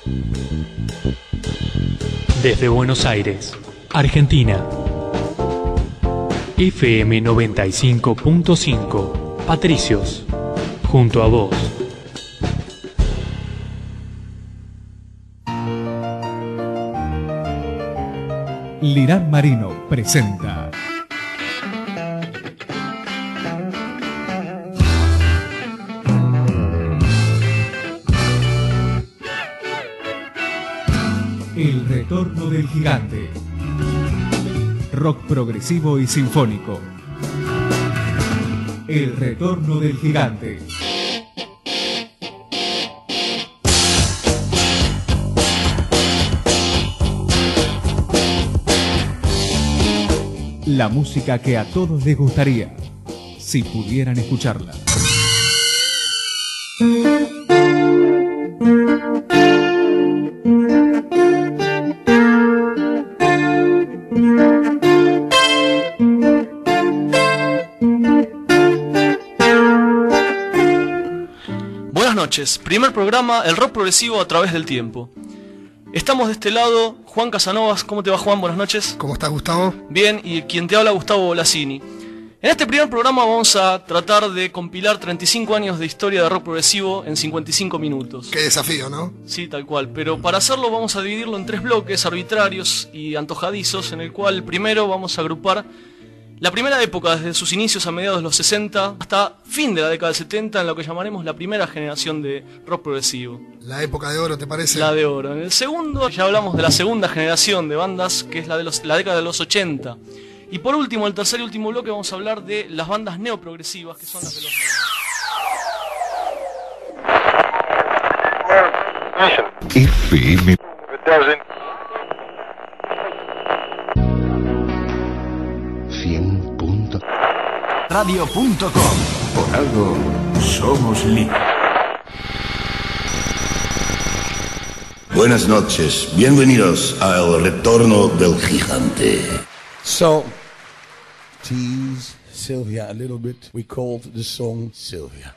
Desde Buenos Aires, Argentina. FM 95.5, Patricios, junto a vos. Lirán Marino presenta El retorno del gigante. Rock progresivo y sinfónico. El retorno del gigante. La música que a todos les gustaría, si pudieran escucharla. Buenas noches, primer programa, el rock progresivo a través del tiempo. Estamos de este lado, Juan Casanovas. ¿Cómo te va, Juan? Buenas noches. ¿Cómo estás, Gustavo? Bien, y quien te habla, Gustavo Bolasini. En este primer programa vamos a tratar de compilar 35 años de historia de rock progresivo en 55 minutos. Qué desafío, ¿no? Sí, tal cual, pero para hacerlo vamos a dividirlo en 3 bloques arbitrarios y antojadizos, en el cual primero vamos a agrupar la primera época, desde sus inicios a mediados de los 60 hasta fin de la década del 70, en lo que llamaremos la primera generación de rock progresivo. La época de oro, ¿te parece? La de oro. En el segundo ya hablamos de la segunda generación de bandas, que es la década de los 80. Y por último, el tercer y último bloque, vamos a hablar de las bandas neoprogresivas, que son las de los 90. FM Radio.com. Por algo somos líderes. Buenas noches, bienvenidos a El Retorno del Gigante. So, tease Sylvia a little bit. We called the song Sylvia.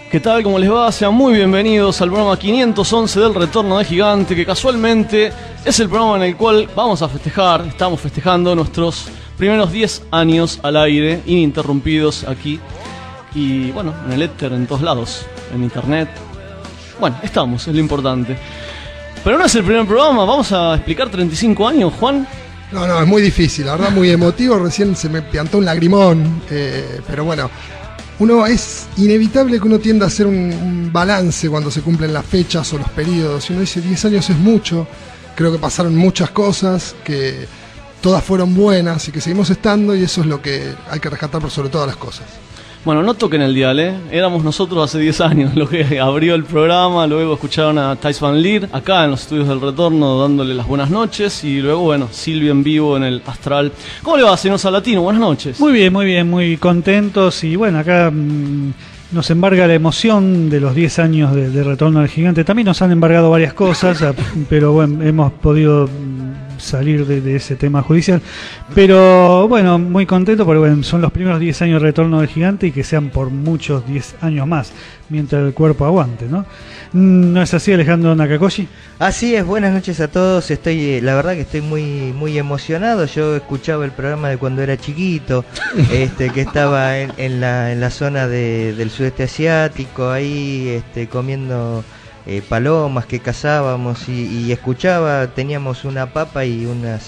¿Qué tal? ¿Cómo les va? Sean muy bienvenidos al programa 511 del Retorno del Gigante, que casualmente es el programa en el cual estamos festejando nuestros primeros 10 años al aire, ininterrumpidos aquí. Y bueno, en el éter, en todos lados, en internet. Bueno, estamos, es lo importante. Pero no es el primer programa, vamos a explicar 35 años, Juan. No, es muy difícil, la verdad, muy emotivo. Recién se me piantó un lagrimón, pero bueno. Es inevitable que uno tienda a hacer un balance cuando se cumplen las fechas o los periodos. Y uno dice 10 años es mucho, creo que pasaron muchas cosas, que todas fueron buenas y que seguimos estando, y eso es lo que hay que rescatar por sobre todas las cosas. Bueno, no toquen el dial, éramos nosotros hace 10 años lo que abrió el programa. Luego escucharon a Thijs van Lier acá en los estudios del Retorno dándole las buenas noches. Y luego, bueno, Silvia en vivo en el Astral. ¿Cómo le va, señor Salatino? Buenas noches. Muy bien, muy contentos. Y bueno, acá nos embarga la emoción de los 10 años de Retorno del Gigante. También nos han embargado varias cosas, pero bueno, hemos podido salir de ese tema judicial, pero bueno, muy contento porque bueno, son los primeros 10 años de Retorno del Gigante y que sean por muchos 10 años más, mientras el cuerpo aguante, ¿no? ¿No es así, Alejandro Nakakoshi? Así es, buenas noches a todos. La verdad que estoy muy emocionado. Yo escuchaba el programa de cuando era chiquito, que estaba en la zona del sudeste asiático, ahí comiendo palomas que cazábamos y escuchaba. Teníamos una papa y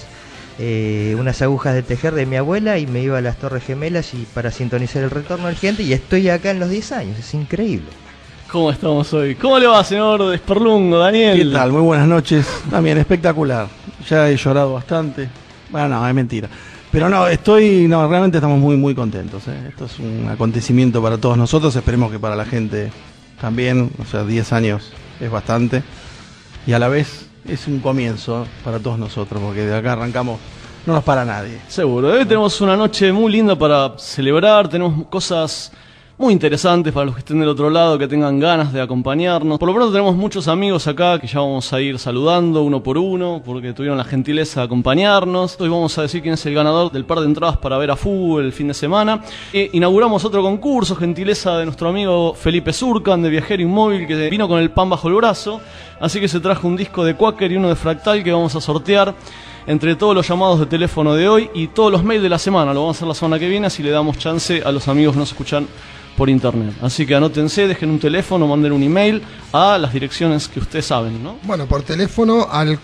unas agujas de tejer de mi abuela, y me iba a las Torres Gemelas y para sintonizar el Retorno del Gigante, y estoy acá en los 10 años, es increíble. ¿Cómo estamos hoy? ¿Cómo le va, señor Desperlungo, Daniel? ¿Qué tal? Muy buenas noches. También espectacular. Ya he llorado bastante. Bueno, no, es mentira. Pero realmente estamos muy contentos. Esto es un acontecimiento para todos nosotros. Esperemos que para la gente también. O sea, 10 años es bastante. Y a la vez es un comienzo para todos nosotros, porque de acá arrancamos, no nos para nadie. Seguro. Hoy tenemos una noche muy linda para celebrar. Tenemos cosas muy interesantes para los que estén del otro lado, que tengan ganas de acompañarnos. Por lo pronto tenemos muchos amigos acá que ya vamos a ir saludando uno por uno, porque tuvieron la gentileza de acompañarnos. Hoy vamos a decir quién es el ganador del par de entradas para ver a fútbol el fin de semana. Inauguramos otro concurso, gentileza de nuestro amigo Felipe Surcan, de Viajero Inmóvil, que vino con el pan bajo el brazo. Así que se trajo un disco de Quaker y uno de Fractal que vamos a sortear entre todos los llamados de teléfono de hoy y todos los mails de la semana. Lo vamos a hacer la semana que viene, así le damos chance a los amigos que nos escuchan por internet. Así que anótense, dejen un teléfono, manden un email a las direcciones que ustedes saben, ¿no? Bueno, por teléfono al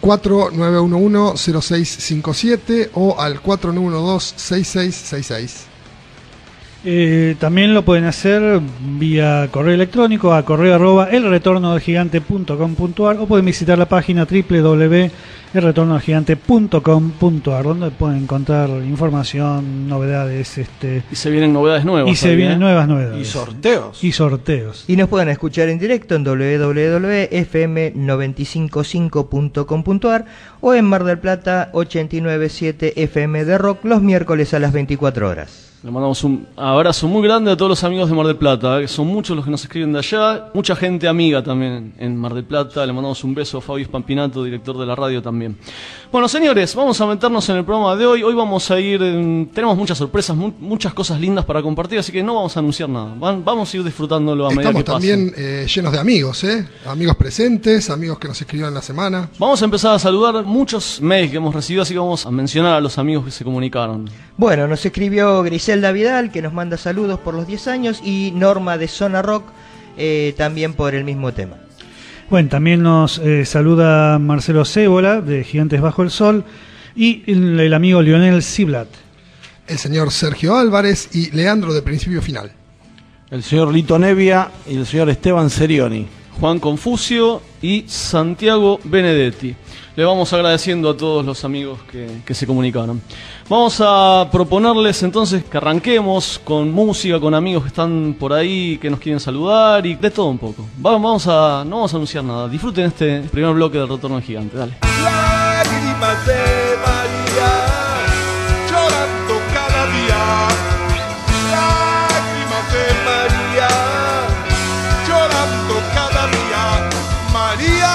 4911-0657 o al 4912-6666. También lo pueden hacer vía correo electrónico a correo@elretornodelgigante.com.ar, o pueden visitar la página www.elretornodelgigante.com.ar, donde pueden encontrar información, novedades, y se vienen novedades nuevas. Y se vienen nuevas novedades. Y sorteos. Y nos pueden escuchar en directo en www.fm955.com.ar o en Mar del Plata 897 FM de Rock los miércoles a las 24 horas. Le mandamos un abrazo muy grande a todos los amigos de Mar del Plata, que son muchos los que nos escriben de allá, mucha gente amiga también en Mar del Plata. Le mandamos un beso a Fabio Spampinato, director de la radio también. Bueno, señores, vamos a meternos en el programa de hoy. Hoy vamos a ir, tenemos muchas sorpresas, muchas cosas lindas para compartir, así que no vamos a anunciar nada. Vamos a ir disfrutándolo a medida que pase. Estamos también llenos de amigos, amigos presentes, amigos que nos escribieron la semana. Vamos a empezar a saludar muchos mails que hemos recibido, así que vamos a mencionar a los amigos que se comunicaron. Bueno, nos escribió Griselda Vidal, que nos manda saludos por los 10 años, y Norma de Zona Rock, también por el mismo tema. Bueno, también nos saluda Marcelo Cébola, de Gigantes Bajo el Sol, y el amigo Lionel Ciblat. El señor Sergio Álvarez y Leandro de Principio Final. El señor Lito Nevia y el señor Esteban Serioni. Juan Confucio y Santiago Benedetti. Le vamos agradeciendo a todos los amigos que se comunicaron. Vamos a proponerles entonces que arranquemos con música, con amigos que están por ahí, que nos quieren saludar y de todo un poco. No vamos a anunciar nada. Disfruten este primer bloque del Retorno del Gigante. Dale. Lágrimas de María, llorando cada día. Lágrimas de María, llorando cada día. María,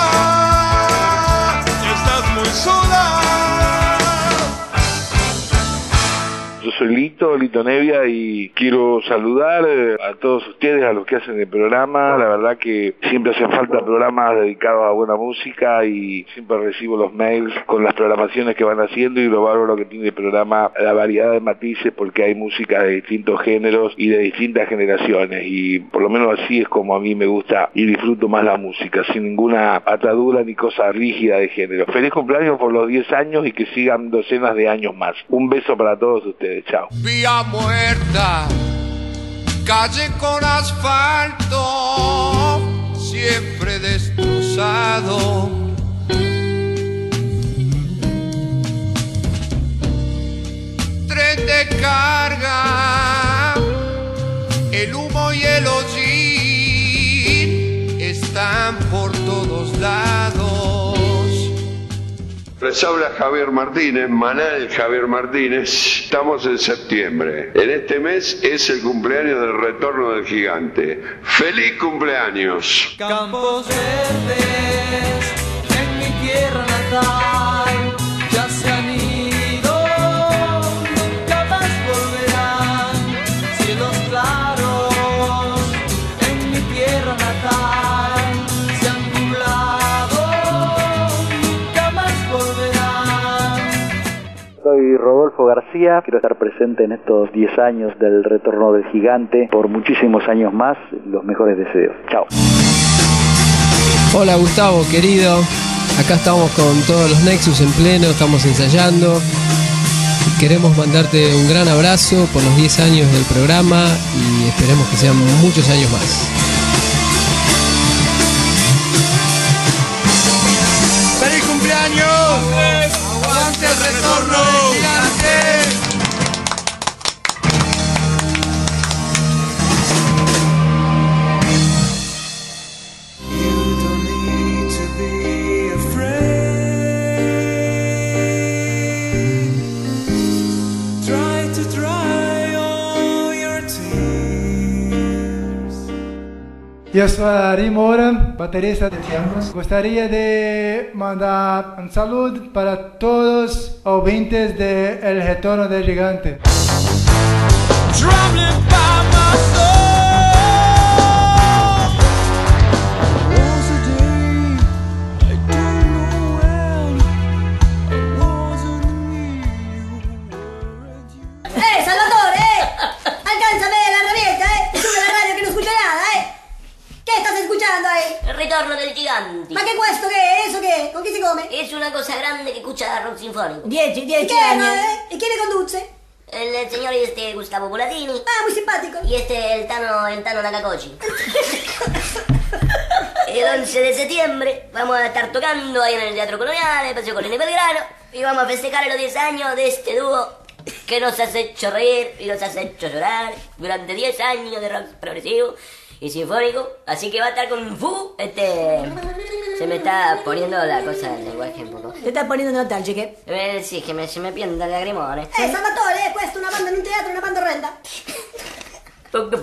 estás muy sola. Je soy Lito Nevia, y quiero saludar a todos ustedes, a los que hacen el programa. La verdad que siempre hacen falta programas dedicados a buena música y siempre recibo los mails con las programaciones que van haciendo y lo bárbaro que tiene el programa, la variedad de matices, porque hay música de distintos géneros y de distintas generaciones, y por lo menos así es como a mí me gusta y disfruto más la música, sin ninguna atadura ni cosa rígida de género. Feliz cumpleaños por los 10 años y que sigan docenas de años más. Un beso para todos ustedes, chao. Vía muerta, calle con asfalto, siempre destrozado. Tren de carga, el humo y el hollín están por todos lados. Les habla Javier Martínez, Manal Javier Martínez. Estamos en septiembre. En este mes es el cumpleaños del retorno del gigante. ¡Feliz cumpleaños! Campos verdes en mi tierra natal ya se han ido, nunca más volverán. Cielos claros en mi tierra natal se han nublado, nunca más volverán. Soy Rodolfo García, quiero estar presente en estos 10 años del retorno del gigante por muchísimos años más. Los mejores deseos. Chao. Hola Gustavo, querido. Acá estamos con todos los Nexus en pleno, estamos ensayando. Queremos mandarte un gran abrazo por los 10 años del programa y esperemos que sean muchos años más. ¡Feliz cumpleaños! ¡Aguante el retorno del gigante! Yo soy Ari Mora, baterista de Tiempos. Gustaría de mandar un saludo para todos los oyentes de El Retorno del Gigante. Salvatore! ¡Alcánzame la rabieta, sube la radio que no escucha nada, ¿Qué estás escuchando ahí? El retorno del gigante. ¿Ma che questo che è? ¿Eso qué? ¿Con qué se come? Es una cosa grande que escucha rock sinfónico. 10 años. ¿Y quién le conduce? El señor Gustavo Bulatini. Ah, muy simpático. Y el Tano Nakakochi. El 11 de septiembre vamos a estar tocando ahí en el Teatro Colonial, en el Paseo Colón de Belgrano, y vamos a festejar los 10 años de este dúo que nos ha hecho reír y nos ha hecho llorar durante 10 años de rock progresivo y sinfónico, así que va a estar con Fu, se me está poniendo la cosa del lenguaje un poco. Ti stai poniendo nostalgiche? Sì, che se mi piende dalle lagrimone. Salvatore, questa è una banda in un teatro, una banda orrenda. Poco.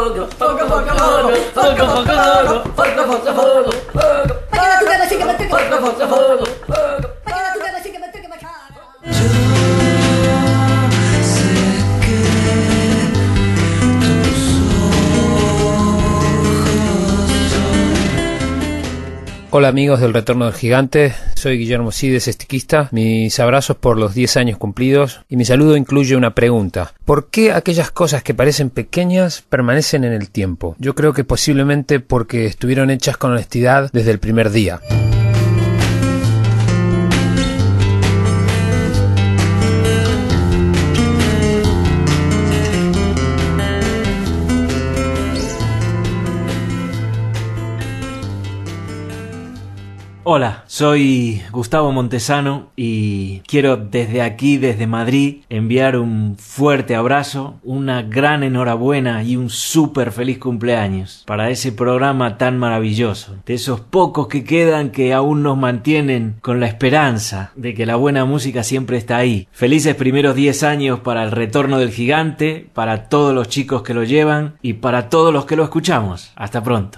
Hola amigos del Retorno del Gigante, soy Guillermo Sides, estiquista. Mis abrazos por los 10 años cumplidos y mi saludo incluye una pregunta. ¿Por qué aquellas cosas que parecen pequeñas permanecen en el tiempo? Yo creo que posiblemente porque estuvieron hechas con honestidad desde el primer día. Hola, soy Gustavo Montesano y quiero desde aquí, desde Madrid, enviar un fuerte abrazo, una gran enhorabuena y un súper feliz cumpleaños para ese programa tan maravilloso, de esos pocos que quedan que aún nos mantienen con la esperanza de que la buena música siempre está ahí. Felices primeros 10 años para el Retorno del Gigante, para todos los chicos que lo llevan y para todos los que lo escuchamos. Hasta pronto.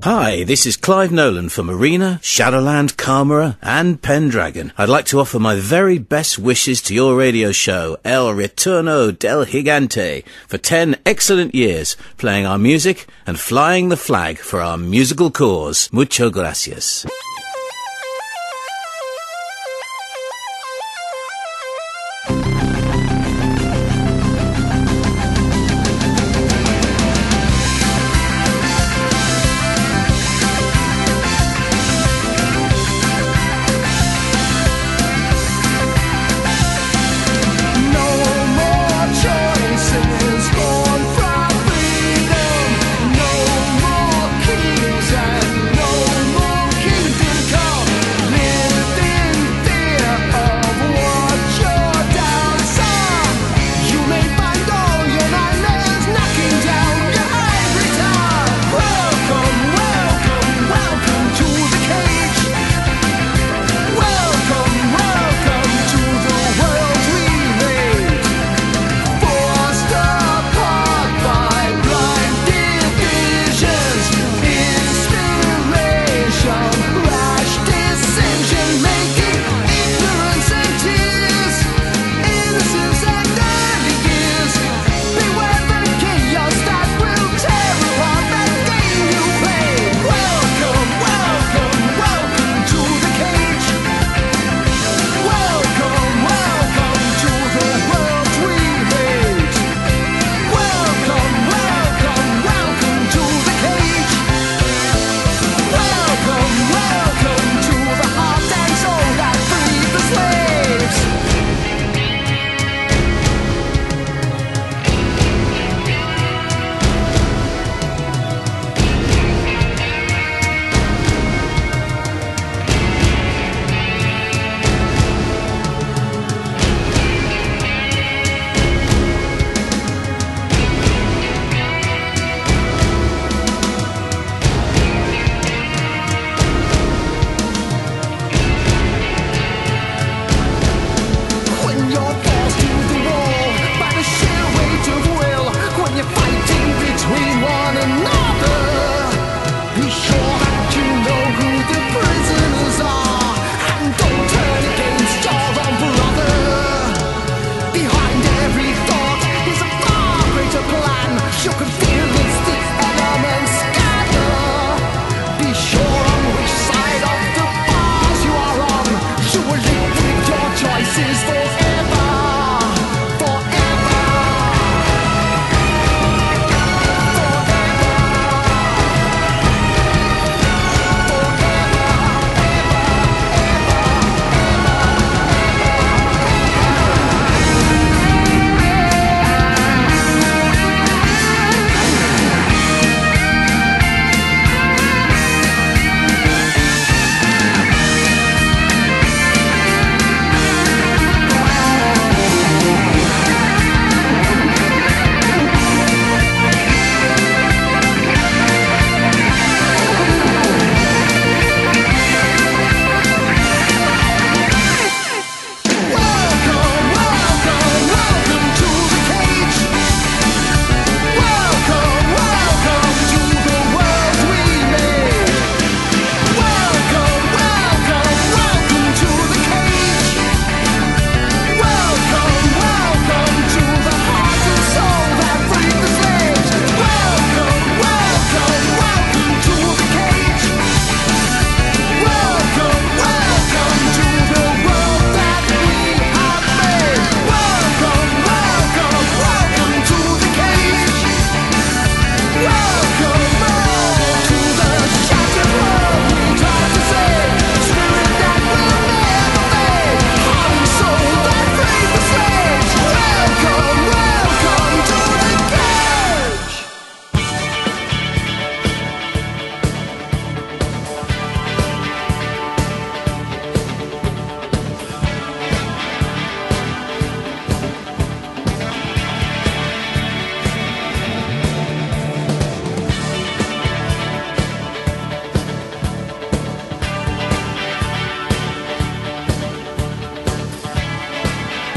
Hi, this is Clive Nolan for Marina, Shadowland, Karmara and Pendragon. I'd like to offer my very best wishes to your radio show, El Retorno del Gigante, for 10 excellent years, playing our music and flying the flag for our musical cause. Muchas gracias.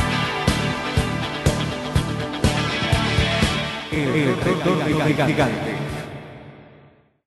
El retorno del gigante.